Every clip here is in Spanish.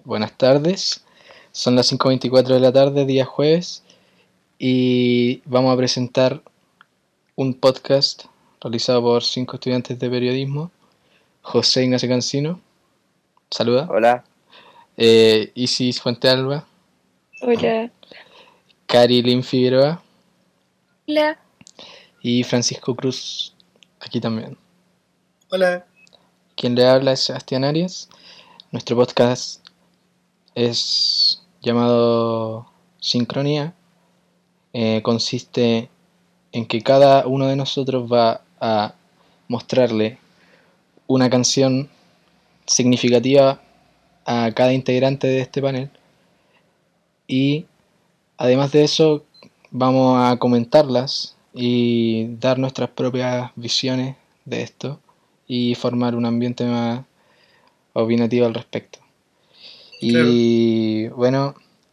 buenas tardes. Son las 5:24 de la tarde, día jueves, y vamos a presentar un podcast realizado por 5 estudiantes de periodismo. José Ignacio Cancino, saluda. Hola. Isis Fuentealba. Hola. Cari Lin Figueroa. Hola. Y Francisco Cruz, aquí también. Hola. Quien le habla es Sebastián Arias. Nuestro podcast es llamado Sincronía. Consiste en que cada uno de nosotros va a mostrarle una canción significativa a cada integrante de este panel, y además de eso vamos a comentarlas y dar nuestras propias visiones de esto y formar un ambiente más opinativo al respecto. Y bueno,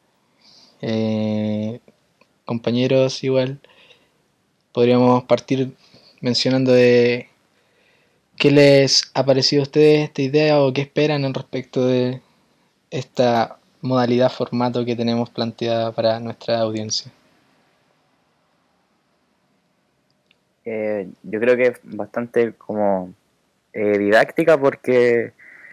compañeros, igual podríamos partir mencionando de qué les ha parecido a ustedes esta idea o qué esperan al respecto de esta modalidad, formato que tenemos planteada para nuestra audiencia. Yo creo que es bastante como didáctica porque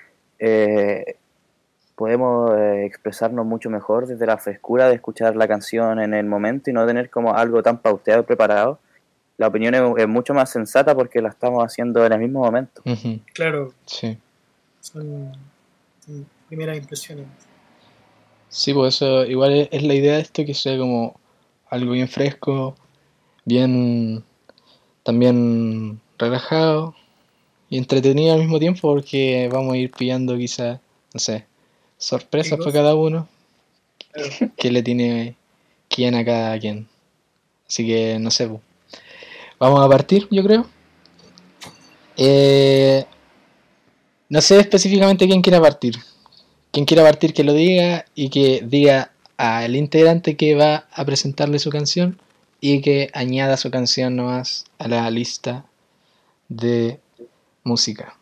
podemos expresarnos mucho mejor desde la frescura de escuchar la canción en el momento y no tener como algo tan pauteado y preparado. La opinión es mucho más sensata porque la estamos haciendo en el mismo momento. Uh-huh. Claro. Sí. Son primeras impresiones. Sí, pues eso igual es la idea de esto, que sea como algo bien fresco, bien también relajado y entretenido al mismo tiempo, porque vamos a ir pillando quizás, no sé, sorpresas para cada uno. Claro. Que le tiene quién a cada quien. Así que no sé, pues. Vamos a partir, yo creo. No sé específicamente quién quiera partir. Quien quiera partir que lo diga, y que diga al integrante que va a presentarle su canción y que añada su canción nomás a la lista de música.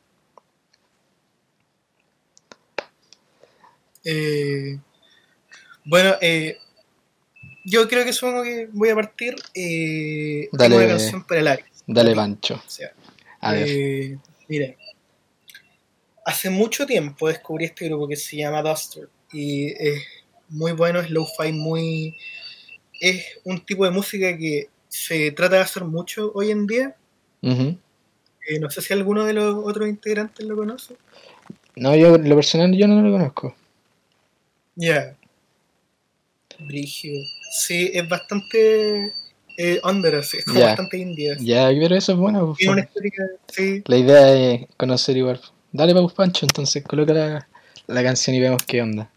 Bueno, yo creo que supongo que voy a partir. Dale, tengo una canción para el Aries. Dale, Pancho. O sea, a ver. Mira, hace mucho tiempo descubrí este grupo que se llama Duster y es muy bueno, es lo-fi, es un tipo de música que se trata de hacer mucho hoy en día. Uh-huh. No sé si alguno de los otros integrantes lo conoce. No, yo lo personal yo no lo conozco. Ya. Brígido. Sí, es bastante under, es como bastante indie. Ya, pero eso es bueno. Tiene una estética, sí. La idea es conocer igual. Dale, Paus Pancho, entonces coloca la canción y vemos qué onda.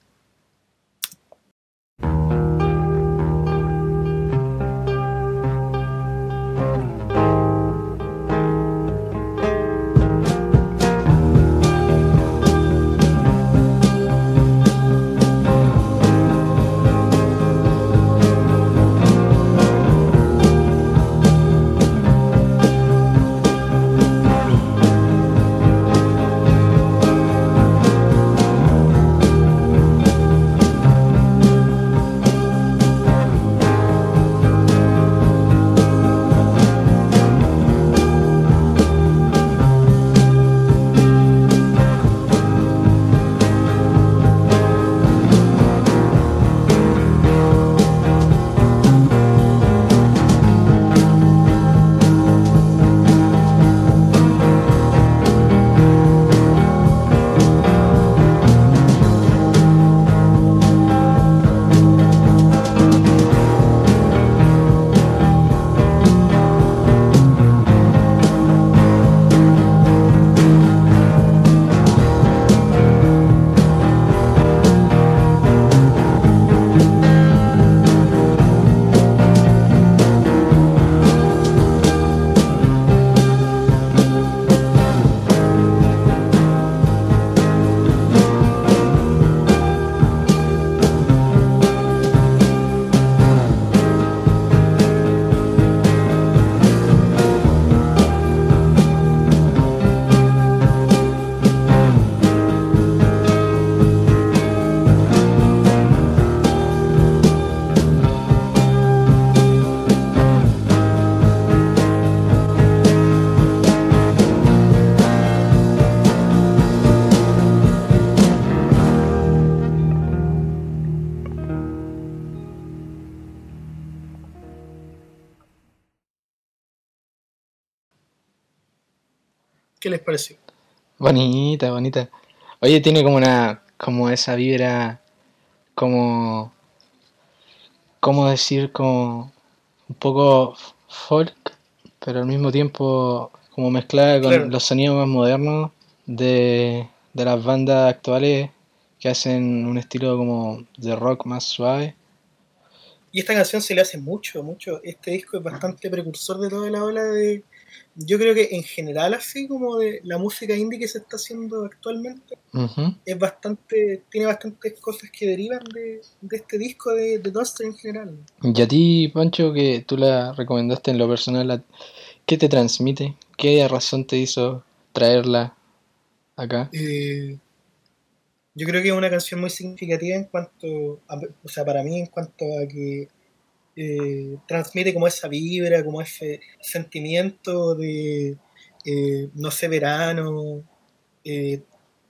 ¿Qué les pareció? Bonita, bonita. Oye, tiene como esa vibra, como, ¿cómo decir? Como un poco folk, pero al mismo tiempo como mezclada con Claro. los sonidos más modernos de las bandas actuales que hacen un estilo como de rock más suave. Y esta canción se le hace mucho, mucho. Este disco es bastante precursor de toda la ola de... Yo creo que en general, así como de la música indie que se está haciendo actualmente, Ujú. es bastante, tiene bastantes cosas que derivan de este disco de Duster en general. Y a ti, Pancho, que tú la recomendaste en lo personal, ¿qué te transmite? ¿Qué razón te hizo traerla acá? Eh, yo creo que es una canción muy significativa en cuanto, o sea, para mí en cuanto a que transmite como esa vibra, como ese sentimiento de, no sé, verano, eh,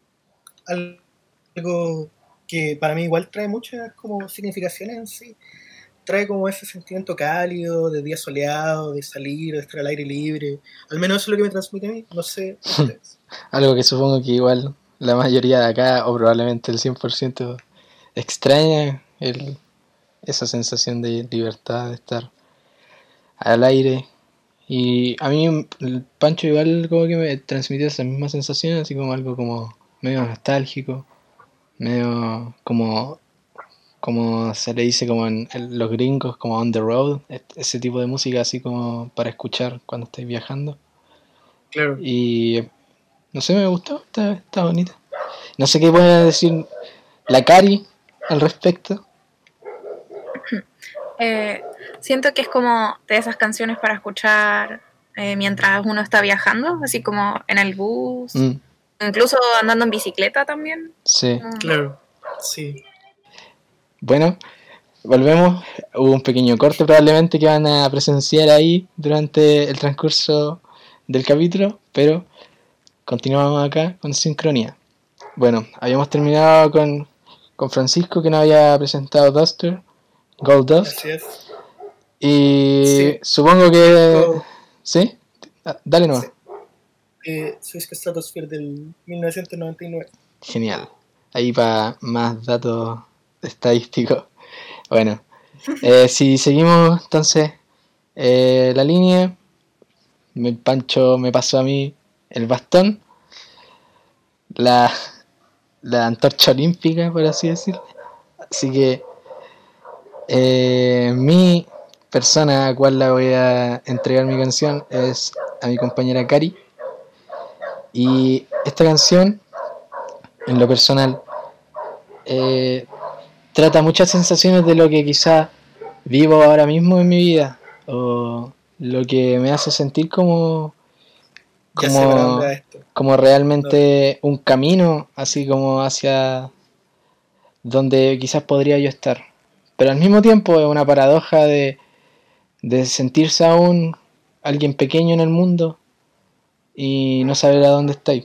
algo que para mí igual trae muchas como significaciones en sí. Trae como ese sentimiento cálido, de día soleado, de salir, de estar al aire libre. Al menos eso es lo que me transmite a mí, no sé ustedes. Algo que supongo que igual la mayoría de acá, o probablemente el 100%, extraña esa sensación de libertad, de estar al aire. Y a mí el Pancho igual como que me transmitió esa misma sensación, así como algo como medio nostálgico, medio como se le dice como en los gringos, como on the road, ese tipo de música así como para escuchar cuando estáis viajando. Claro. Y no sé, me gustó, está bonita. No sé qué puede decir la Cari al respecto. Siento que es como de esas canciones para escuchar mientras uno está viajando, así como en el bus, incluso andando en bicicleta también. Sí. Claro, sí. Bueno, volvemos. Hubo un pequeño corte probablemente que van a presenciar ahí durante el transcurso del capítulo, pero continuamos acá con sincronía. Bueno, habíamos terminado con Francisco, que nos había presentado Duster, Gold Dust, Así es. y Sí. supongo que... Disco, ¿Sí? Dale nomás. Suicide Stratosphere del 1999. Genial. Ahí para más datos estadísticos. Bueno, si seguimos entonces la línea, Pancho me pasó a mí el bastón, la, la antorcha olímpica, por así decirlo. Así que mi persona a cual la voy a entregar mi canción es a mi compañera Cari. Y esta canción, en lo personal, trata muchas sensaciones de lo que quizá vivo ahora mismo en mi vida, o lo que me hace sentir Ya sé para dónde va esto. como realmente un camino, así como hacia donde quizás podría yo estar. Pero al mismo tiempo es una paradoja de sentirse aún alguien pequeño en el mundo y no saber a dónde estáis.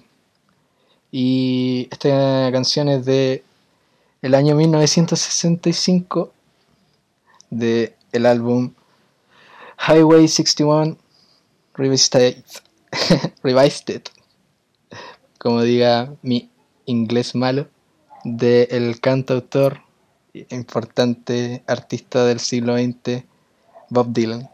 Y esta canción es de el año 1965, de el álbum Highway 61 Revisited, Revised, como diga mi inglés malo, del cantautor importante artista del siglo XX, Bob Dylan.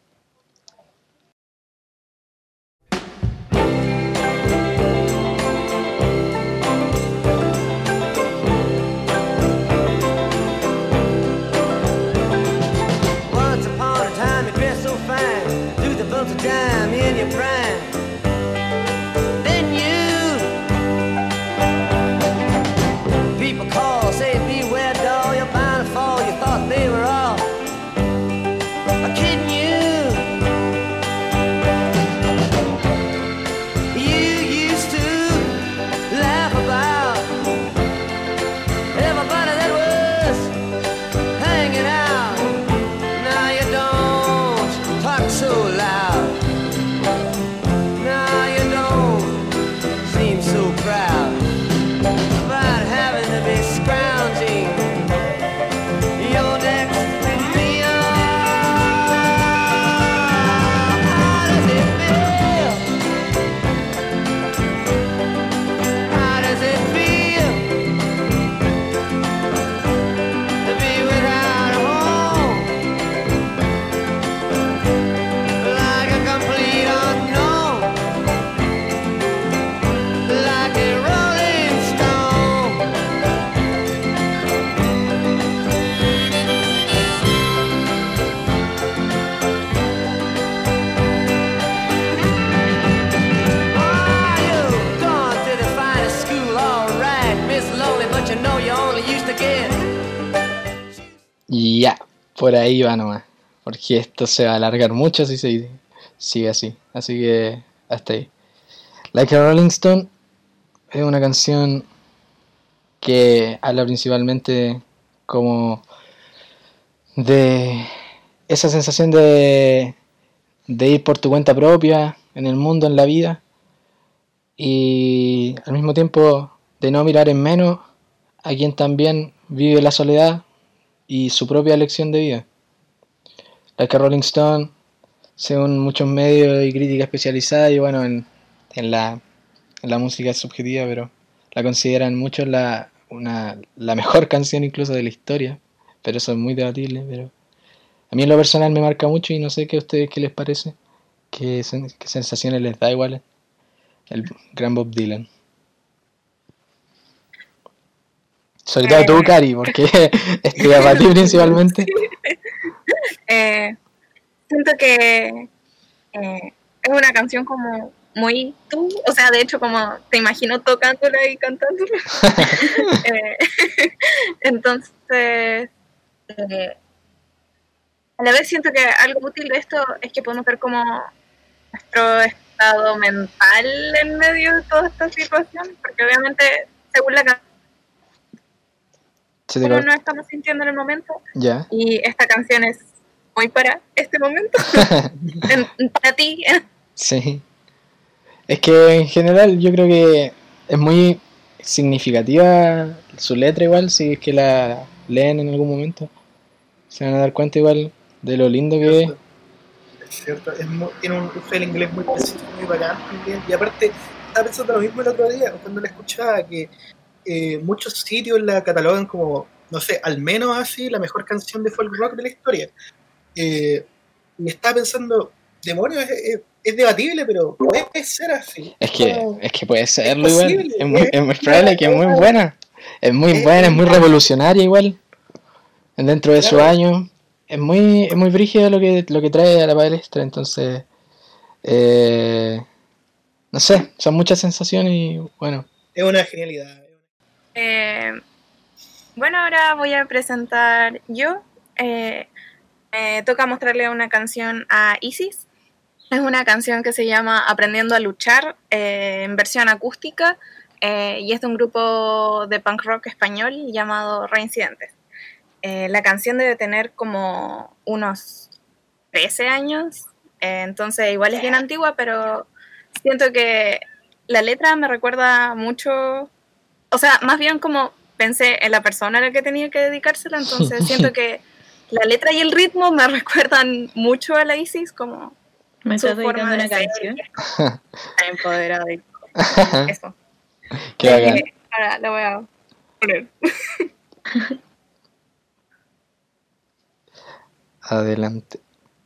Once upon a time you dressed so fine, threw the bumps of dime in your prime. Then people call, say beware doll, you're bound to fall. You thought they were all kidding you. Y ya, por ahí va nomás. Porque esto se va a alargar mucho si se sigue así. Así que hasta ahí. Like a Rolling Stone es una canción que habla principalmente como de esa sensación de ir por tu cuenta propia en el mundo, en la vida, y al mismo tiempo de no mirar en menos a quien también vive la soledad y su propia elección de vida. Like a Rolling Stone, según muchos medios y crítica especializada, y bueno, en la música es subjetiva, pero la consideran muchos la mejor canción incluso de la historia, pero eso es muy debatible. Pero a mí en lo personal me marca mucho y no sé qué a ustedes qué les parece, qué sensaciones les da igual el gran Bob Dylan. Sobre todo tú, Cari, porque para ti principalmente. Siento que es una canción como muy tú, o sea, de hecho como te imagino tocándola y cantándola. Entonces, a la vez siento que algo útil de esto es que podemos ver como nuestro estado mental en medio de toda esta situación, porque obviamente según la canción como no estamos sintiendo en el momento, yeah. Y esta canción es muy para este momento, para ti. Sí. Es que en general yo creo que es muy significativa su letra igual, si es que la leen en algún momento. Se van a dar cuenta igual de lo lindo que es. Es cierto, tiene un uso del inglés muy preciso, muy bacán también. Y aparte, estaba pensando lo mismo el otro día, cuando la escuchaba, que muchos sitios la catalogan como, no sé, al menos así, la mejor canción de folk rock de la historia. Y estaba pensando, demonios, es debatible, pero puede ser así. Es que puede serlo igual. Es muy probable que es muy buena. Es muy buena, es muy revolucionaria igual. Dentro de su año. Es muy brígido lo que trae a la palestra. Entonces, no sé, son muchas sensaciones y bueno. Es una genialidad. Bueno, ahora voy a presentar yo. Me toca mostrarle una canción a Isis. Es una canción que se llama Aprendiendo a Luchar, en versión acústica, y es de un grupo de punk rock español llamado Reincidentes. La canción debe tener como unos 13 años, entonces igual es bien antigua, pero siento que la letra me recuerda mucho, o sea, más bien como pensé en la persona a la que tenía que dedicársela, entonces siento que la letra y el ritmo me recuerdan mucho a la Isis, como me estás dedicando una canción. Empoderada. Eso. Qué bacán. Ahora la voy a poner. Adelante.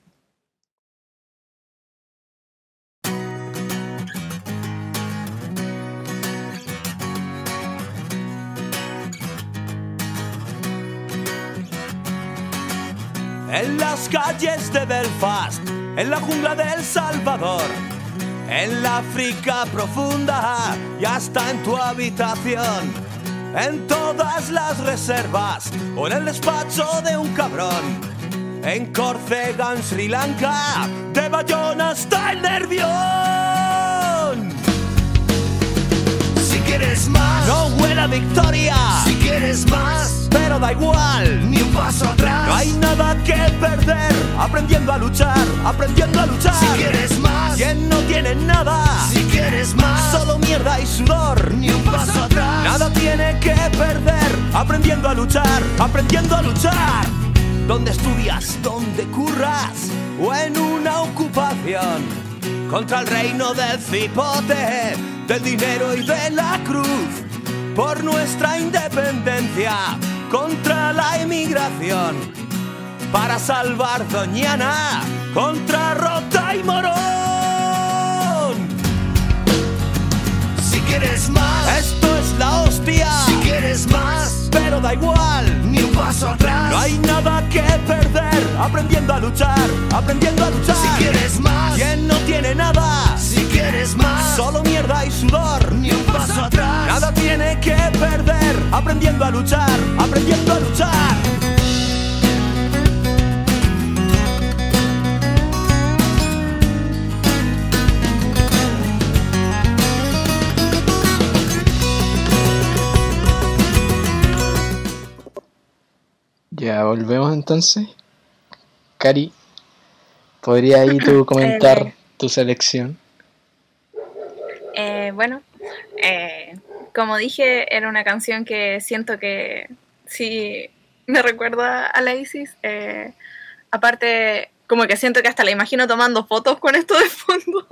En las calles de Belfast, en la jungla de El Salvador, en la África profunda y hasta en tu habitación, en todas las reservas o en el despacho de un cabrón, en Córcega, en Sri Lanka, de Bayona hasta el Nervión. Si quieres más, no huele a victoria. Si quieres más, pero da igual, ni un paso atrás. No hay nada que perder, aprendiendo a luchar, aprendiendo a luchar. Si quieres más, quien no tiene nada. Si quieres más, solo mierda y sudor, ni un paso atrás. Nada tiene que perder, aprendiendo a luchar, aprendiendo a luchar. Donde estudias, donde curras o en una ocupación, contra el reino del cipote, del dinero y de la cruz, por nuestra independencia, contra la inmigración, para salvar Doñana, contra Rota y Morón. Si quieres más, esto es la hostia. Si quieres más, pero da igual, ni un paso paso atrás. No hay nada que perder, aprendiendo a luchar, aprendiendo a luchar. Si quieres más, quien no tiene nada. Si quieres más, solo mierda y sudor, ni un paso atrás. Nada tiene que perder, aprendiendo a luchar, aprendiendo a luchar. Ya volvemos entonces. Cari, ¿podría ahí tú comentar tu selección? Bueno, como dije, era una canción que siento que sí me recuerda a la Isis. Aparte, como que siento que hasta la imagino tomando fotos con esto de fondo.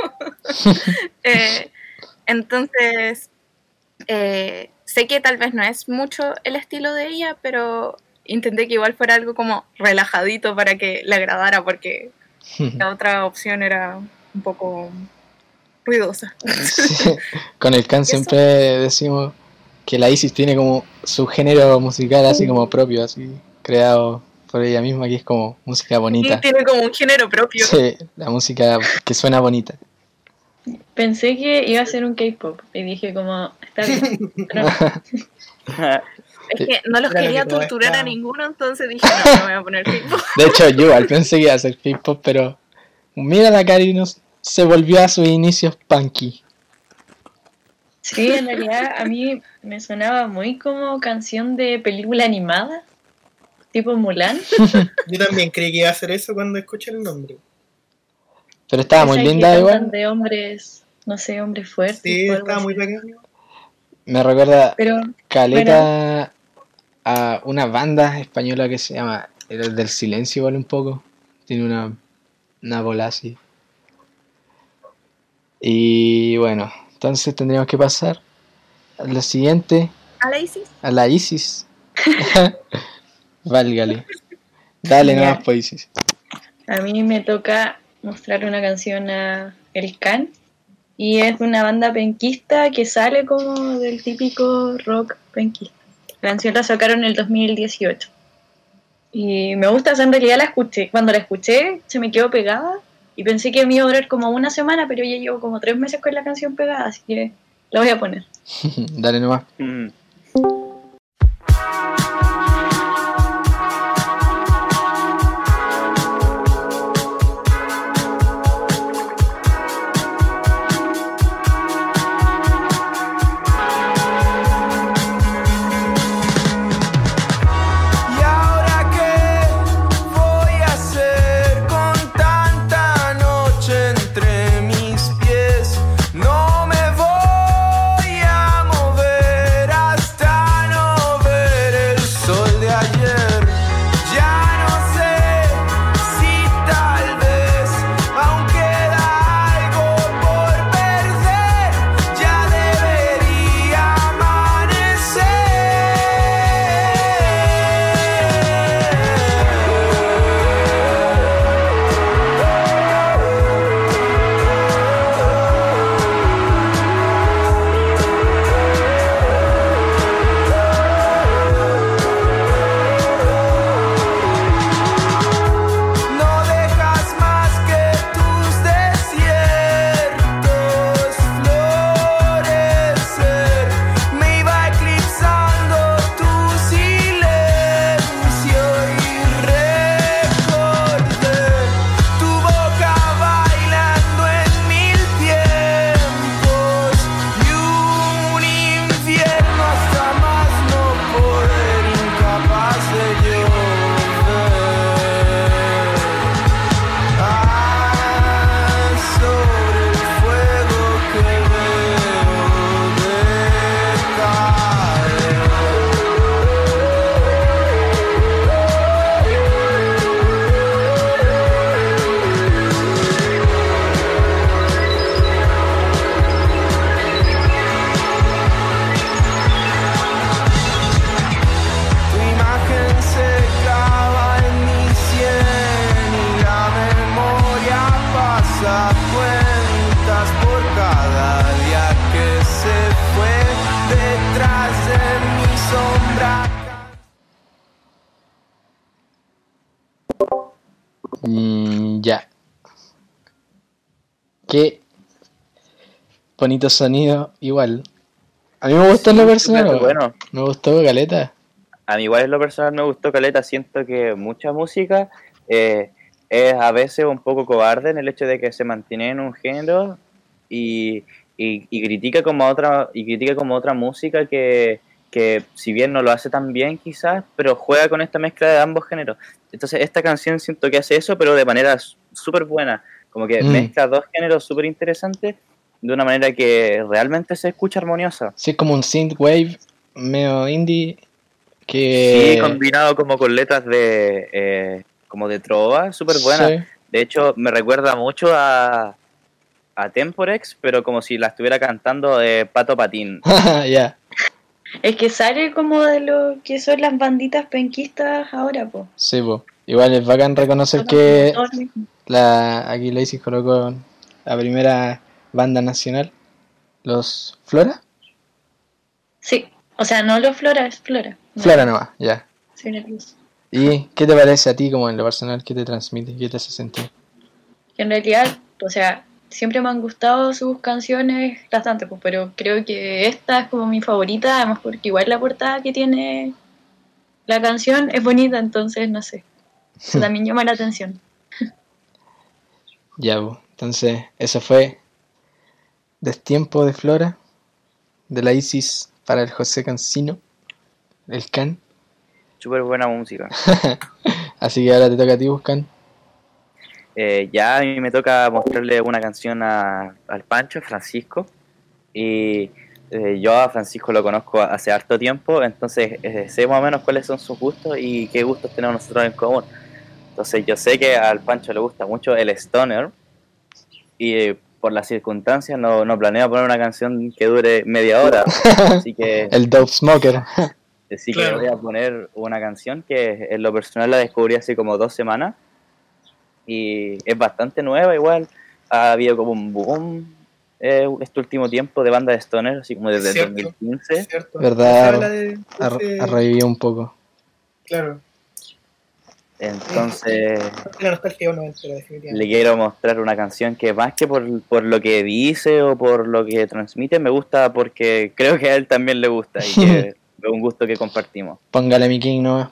Entonces, sé que tal vez no es mucho el estilo de ella, pero intenté que igual fuera algo como relajadito para que le agradara, porque la otra opción era un poco ruidosa. Sí. Con el Can siempre decimos que la Isis tiene como su género musical así como propio, así creado por ella misma, que es como música bonita. Sí, tiene como un género propio. Sí, la música que suena bonita. Pensé que iba a ser un K-pop y dije como, está bien. Pero no. Es que no los quería torturar a ninguno, entonces dije, no, me voy a poner K-pop. De hecho, yo igual pensé que iba a ser K-pop, pero mira, la Cari se volvió a sus inicios punky. Sí, en realidad a mí me sonaba muy como canción de película animada, tipo Mulan. Yo también creí que iba a hacer eso cuando escuché el nombre. Pero estaba muy Esa linda que igual. cantan de hombres, no sé, hombres fuertes. Sí, o algo estaba así. muy pequeño. Me recuerda Pero caleta a una banda española que se llama El del Silencio, igual un poco. Tiene una bola así. Y bueno, entonces tendríamos que pasar a la siguiente, ¿A la Isis? a la Isis. Válgale. Dale Ya. nomás, pues, Isis. a mí me toca mostrar una canción a El Can. Y es una banda penquista que sale como del típico rock penquista. La canción la sacaron en el 2018. Y me gusta, o sea, en realidad la escuché. Cuando la escuché, se me quedó pegada. Y pensé que me iba a durar como una semana, pero ya llevo como 3 meses con la canción pegada, así que la voy a poner. Dale nomás. ¿Y ahora qué voy a hacer con tanta noche entre mis pies? No me voy a mover. Ya. Qué bonito sonido, igual. A mí me gustó en lo personal, súper weón. bueno. Me gustó caleta. A mí igual en lo personal me gustó caleta, siento que mucha música es a veces un poco cobarde en el hecho de que se mantiene en un género y critica como otra música que si bien no lo hace tan bien quizás, pero juega con esta mezcla de ambos géneros. Entonces esta canción siento que hace eso, pero de manera súper buena, como que mezcla dos géneros súper interesantes de una manera que realmente se escucha armoniosa. Sí, es como un synthwave medio indie que... Sí, combinado como con letras de como de trova, súper buena. Sí. De hecho, me recuerda mucho a Temporex, pero como si la estuviera cantando Pato Patín. Ya. Es que sale como de lo que son las banditas penquistas ahora, po. Sí, po. Igual es bacán reconocer que aquí Lazy colocó la primera banda nacional, los Flora. Sí, o sea, no los Flora, es Flora. Flora nomás, ya. Sí, nervioso. ¿Y qué te parece a ti como en lo personal? ¿Qué te transmite? ¿Qué te hace sentir? Que en realidad, o sea, siempre me han gustado sus canciones bastante, pues, pero creo que esta es como mi favorita, además porque igual la portada que tiene la canción es bonita, entonces no sé. Eso también llama la atención. Ya, pues. Entonces, eso fue Destiempo de Flora, de la Isis para el José Cancino, el Can. Súper buena música. Así que ahora te toca a ti, Buscan. Ya a mí me toca mostrarle una canción al Pancho, Francisco, y yo a Francisco lo conozco hace harto tiempo, entonces sé más o menos cuáles son sus gustos y qué gustos tenemos nosotros en común. Entonces yo sé que al Pancho le gusta mucho el stoner y por las circunstancias no planeo poner una canción que dure media hora, así que El Dope Smoker. Así Claro. que voy a poner una canción que en lo personal la descubrí hace como 2 semanas y es bastante nueva igual. Ha habido como un boom este último tiempo de banda de stoner, así como desde el Cierto. 2015. ¿Cierto? ¿Verdad? Habla de Ha revivido un poco. Claro. Entonces La nostalgia no entera, definitivamente. le quiero mostrar una canción que más que por lo que dice o por lo que transmite, me gusta porque creo que a él también le gusta y que es un gusto que compartimos. Póngale mi King nomás.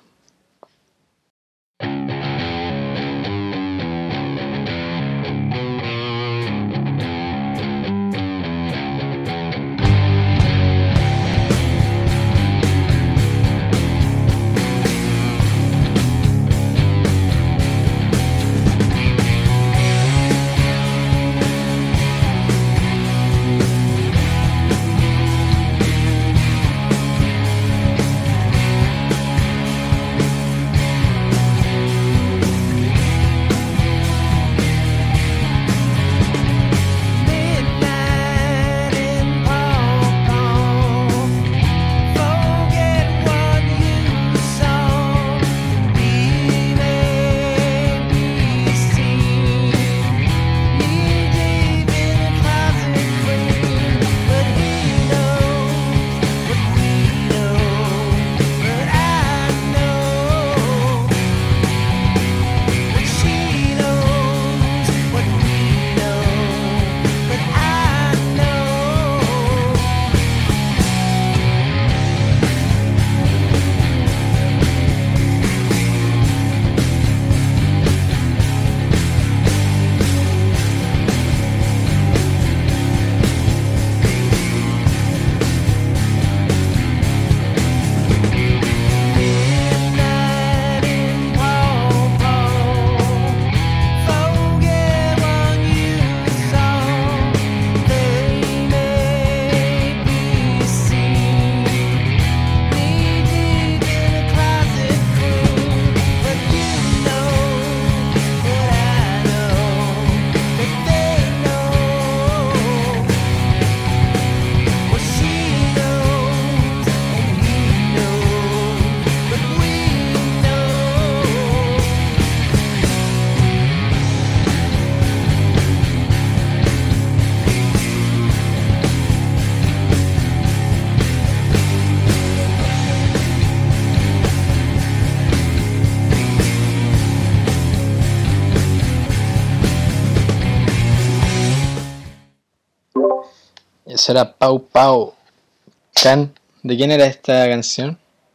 Eso era Pau Pau Can. ¿De quién era esta canción?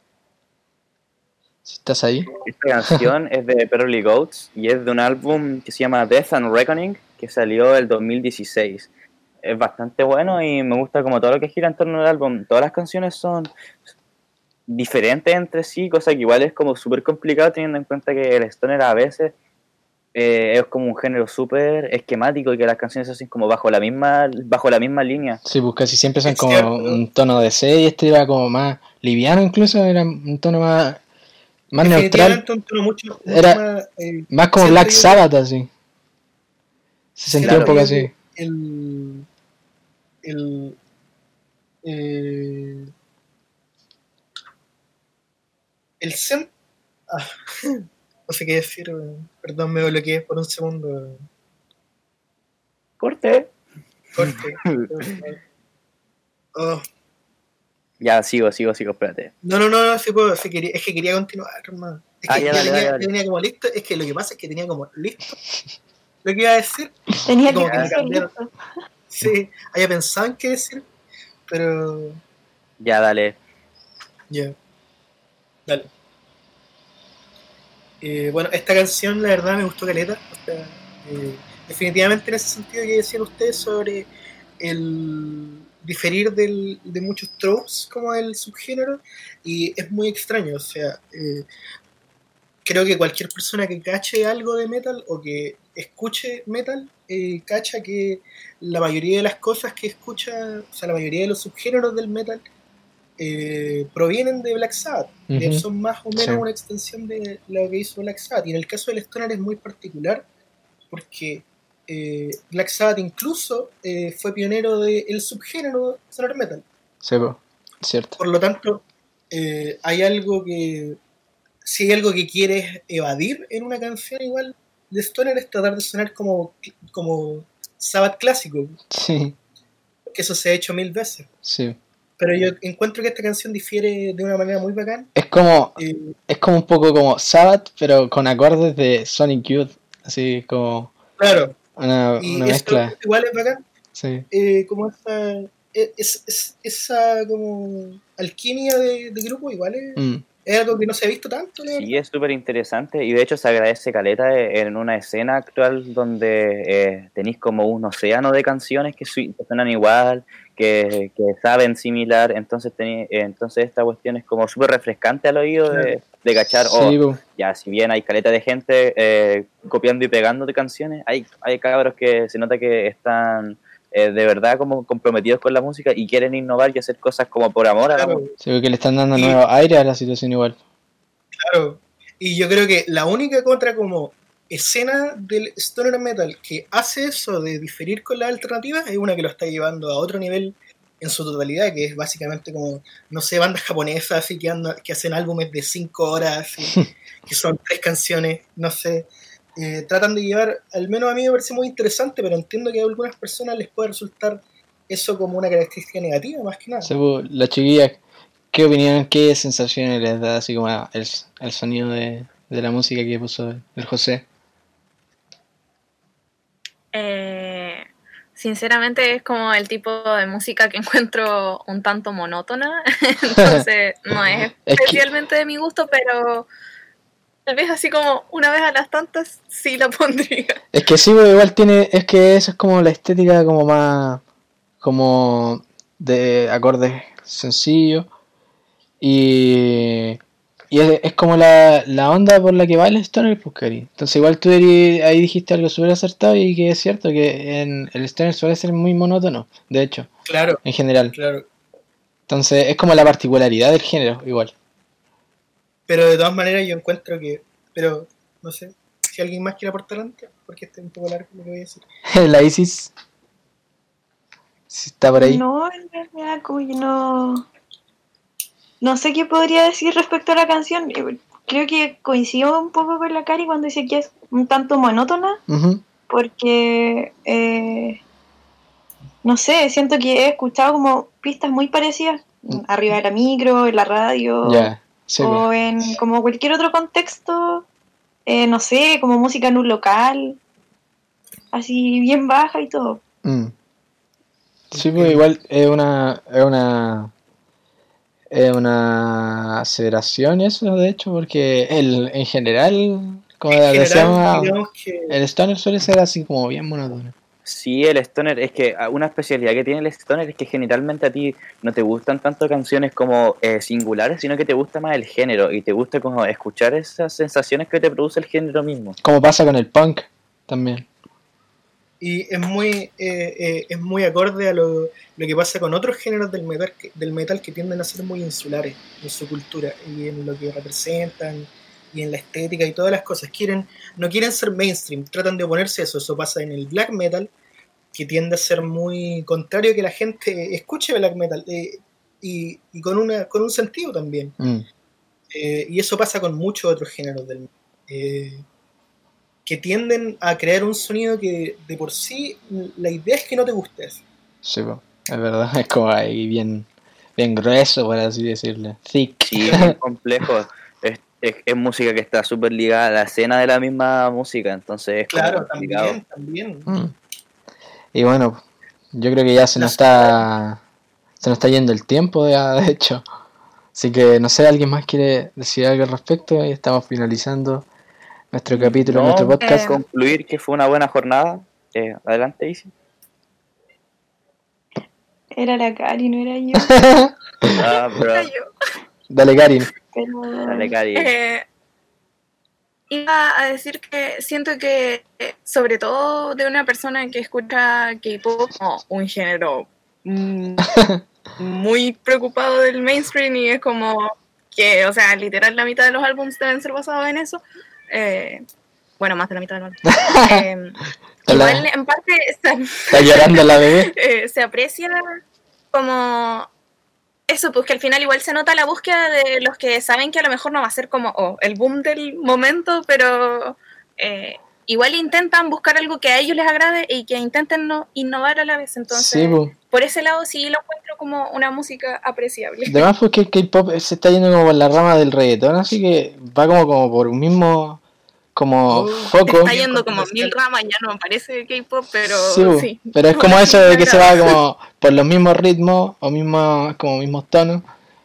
Si estás ahí. Esta canción es de Pearly Goats y es de un álbum que se llama Death and Reckoning, que salió el 2016. Es bastante bueno y me gusta como todo lo que gira en torno al álbum. Todas las canciones son diferentes entre sí, cosa que igual es como súper complicado teniendo en cuenta que el stoner a veces es como un género súper esquemático y que las canciones se hacen como bajo la misma línea. Sí, pues casi siempre son Es como cierto. un tono de C y este era como más liviano, incluso era un tono más neutral, Definitivamente un tono mucho Era más... más como siento Black yo que- Sabbath así. Se sentía Claro. un poco así. El cen... no sé qué decir, perdón, me bloqueé por un segundo. Corte. Corte. Oh. Ya, sigo, espérate. No, sí puedo, sí quería, es que quería continuar, hermano. Es que Ya, yo dale, tenía, dale. yo tenía como listo, es que lo que pasa es que tenía como listo lo que iba a decir. Tenía Como que que me ser cambiaron. listo. Sí, había pensado en qué decir, pero Ya, dale. ya, dale. Bueno, esta canción la verdad me gustó caleta. O sea, definitivamente en ese sentido que decían ustedes sobre el diferir de muchos tropes como del subgénero, y es muy extraño. O sea, creo que cualquier persona que cache algo de metal o que escuche metal, cacha que la mayoría de las cosas que escucha, o sea, la mayoría de los subgéneros del metal provienen de Black Sabbath. Ujú. Son más o menos Sí. una extensión de lo que hizo Black Sabbath. Y en el caso del stoner es muy particular porque Black Sabbath incluso fue pionero del subgénero stoner metal. Sí, pues, cierto. Por lo tanto, hay algo que... Si hay algo que quieres evadir en una canción igual de stoner es tratar de sonar como Sabbath clásico, Sí, que eso se ha hecho 1000 veces. sí. Pero yo encuentro que esta canción difiere de una manera muy bacán. Es como Eh, un poco como Sabbath, pero con acordes de Sonic Youth, así como claro, una y mezcla. esto igual es bacán, Sí. como esa como alquimia de grupo, igual Mm. es algo que no se ha visto tanto, la Sí, verdad. es súper interesante y de hecho se agradece caleta en una escena actual donde tenéis como un océano de canciones que suenan igual, que saben similar, entonces entonces esta cuestión es como súper refrescante al oído de cachar, Sí, po. ya si bien hay caleta de gente copiando y pegando de canciones, hay cabros que se nota que están de verdad como comprometidos con la música y quieren innovar y hacer cosas como por amor a la Claro, música. Sí, porque le están dando Y- nuevo aire a la situación igual. claro. Y yo creo que la única otra como escena del stoner metal que hace eso de diferir con las alternativas es una que lo está llevando a otro nivel en su totalidad, que es básicamente como, no sé, bandas japonesas así que hacen álbumes de 5 horas, así, que son 3 canciones, no sé. Tratan de llevar, al menos a mí me parece muy interesante, pero entiendo que a algunas personas les puede resultar eso como una característica negativa, más que nada. Sí, po, la chiquilla, ¿qué opinión, qué sensaciones les da así como el sonido de la música que puso el José? Sinceramente es como el tipo de música que encuentro un tanto monótona, entonces no es Es que- especialmente de mi gusto, pero tal vez así como una vez a las tantas sí la pondría. Es que sí, pero igual tiene, es que eso es como la estética como más, como de acordes sencillos y es como la onda por la que va el stoner, pues, Cari. Entonces igual tú ahí dijiste algo súper acertado y que es cierto que en el stoner suele ser muy monótono, de hecho, Claro, en general. claro. Entonces es como la particularidad del género, igual. Pero de todas maneras yo encuentro que, pero no sé, si alguien más quiere aportar antes, porque este es un poco largo lo que voy a decir. La Isis, si está por ahí. No, en realidad como que no sé qué podría decir respecto a la canción. Creo que coincido un poco con la Cari cuando dice que es un tanto monótona, Ujú. porque no sé, siento que he escuchado como pistas muy parecidas arriba de la micro, en la radio, Ya, sí, pues. o en como cualquier otro contexto, no sé, como música en un local, así bien baja y todo. Mm. Sí, pues igual es una aseveración eso, de hecho, porque en general, como En general, decíamos, digamos que el stoner suele ser así como bien monótono. Sí, el stoner, es que una especialidad que tiene el stoner es que generalmente a ti no te gustan tanto canciones como singulares, sino que te gusta más el género y te gusta como escuchar esas sensaciones que te produce el género mismo. Como pasa con el punk también. y es muy acorde a lo que pasa con otros géneros del metal que tienden a ser muy insulares en su cultura y en lo que representan y en la estética y todas las cosas. No quieren ser mainstream, tratan de oponerse a eso. Eso pasa en el black metal, que tiende a ser muy contrario a que la gente escuche black metal y con un sentido también. Y eso pasa con muchos otros géneros del metal. Que tienden a crear un sonido que de por sí la idea es que no te guste eso. Sí, pues, es verdad, es como ahí bien grueso, por así decirlo. Thick. Sí, es bien complejo. Es música que está súper ligada a la escena de la misma música, entonces es como Claro, complicado. también. Y bueno, yo creo que ya se nos está yendo el tiempo, de hecho. Así que no sé, ¿alguien más quiere decir algo al respecto? Y estamos finalizando nuestro capítulo, No, nuestro podcast. concluir que fue una buena jornada. Adelante, Isi. Era la Cari, no era yo. Bro. Dale, Karin. Pero Dale, Cari. Iba a decir que siento que, sobre todo de una persona que escucha K-pop como un género muy preocupado del mainstream y es como que, o sea, literal la mitad de los álbumes deben ser basados en eso. Bueno, más de la mitad de los álbumes. Igual, en parte, Está llorando la bebé. se aprecia como eso, pues que al final igual se nota la búsqueda de los que saben que a lo mejor no va a ser como el boom del momento, pero igual intentan buscar algo que a ellos les agrade y que intenten innovar a la vez. Entonces, Sí, por ese lado sí lo encuentro como una música apreciable. Además, porque el K-pop se está yendo como por la rama del reggaetón, así que va como por un mismo foco. Está yendo como 1000 ramas, ya no me parece K-pop, pero sí. Pero es como eso de que se va como por los mismos ritmos o mismos tonos.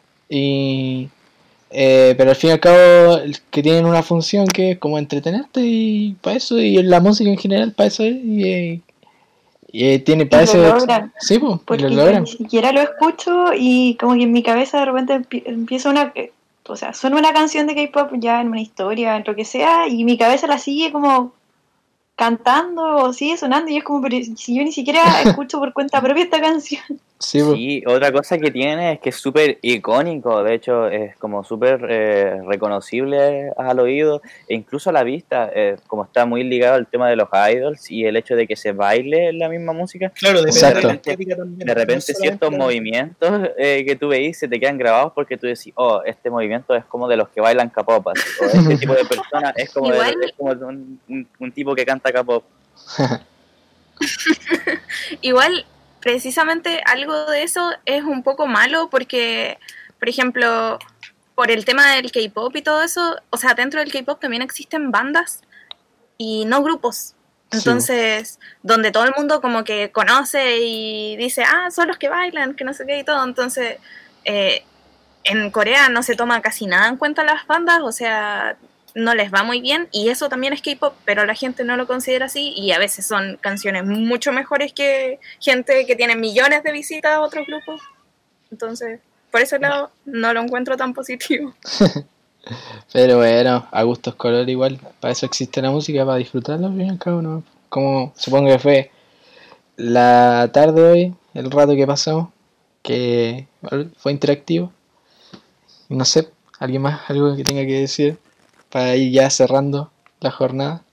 Pero al fin y al cabo que tienen una función que es como entretenerte y para eso, y la música en general para eso y tiene para eso. Logran. Sí, pues, porque lo logran. ni siquiera lo escucho y como que en mi cabeza de repente empieza suena una canción de K-pop ya en una historia, en lo que sea, y mi cabeza la sigue como cantando o sigue sonando y es como, pero si yo ni siquiera escucho por cuenta propia esta canción. Sí, otra cosa que tiene es que es súper icónico, de hecho es como súper reconocible al oído e incluso a la vista, como está muy ligado al tema de los idols y el hecho de que se baile en la misma música. Claro, Exacto. De repente ciertos movimientos que tú veis se te quedan grabados porque tú decís, este movimiento es como de los que bailan K-pop, o este tipo de persona es como, un tipo que canta K-pop. Igual, precisamente algo de eso es un poco malo porque, por ejemplo, por el tema del K-pop y todo eso, o sea, dentro del K-pop también existen bandas y no grupos. Entonces, donde todo el mundo como que conoce y dice, son los que bailan, que no sé qué y todo. Entonces, en Corea no se toma casi nada en cuenta las bandas, o sea, no les va muy bien y eso también es K-pop, pero la gente no lo considera así y a veces son canciones mucho mejores que gente que tiene millones de visitas a otros grupos. Entonces, por ese lado no lo encuentro tan positivo. Pero bueno, a gustos color igual, para eso existe la música, para disfrutarla al fin y al cabo, ¿no? Como supongo que fue la tarde hoy, el rato que pasamos, que fue interactivo. No sé, ¿alguien más algo que tenga que decir para ir ya cerrando la jornada?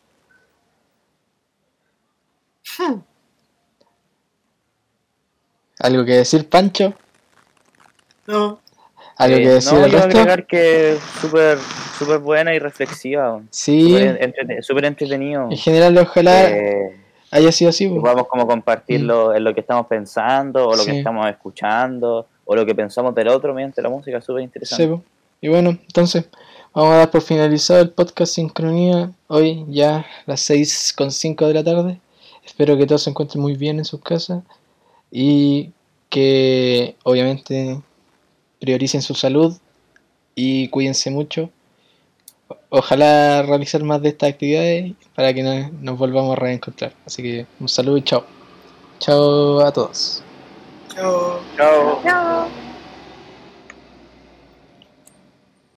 ¿Algo que decir, Pancho? No. ¿Algo que decir no, al yo resto? agregar que es súper buena y reflexiva. Sí, Súper entretenido. en general ojalá haya sido así. Que podamos como compartirlo en lo que estamos pensando o lo que estamos escuchando o lo que pensamos del otro mediante la música, súper interesante. Sí, y bueno, entonces vamos a dar por finalizado el podcast Sincronía, hoy ya las 6:05 de la tarde. Espero que todos se encuentren muy bien en sus casas y que obviamente prioricen su salud y cuídense mucho. Ojalá realizar más de estas actividades para que nos volvamos a reencontrar. Así que un saludo y chao. Chao a todos. Chao. Chao. Chao.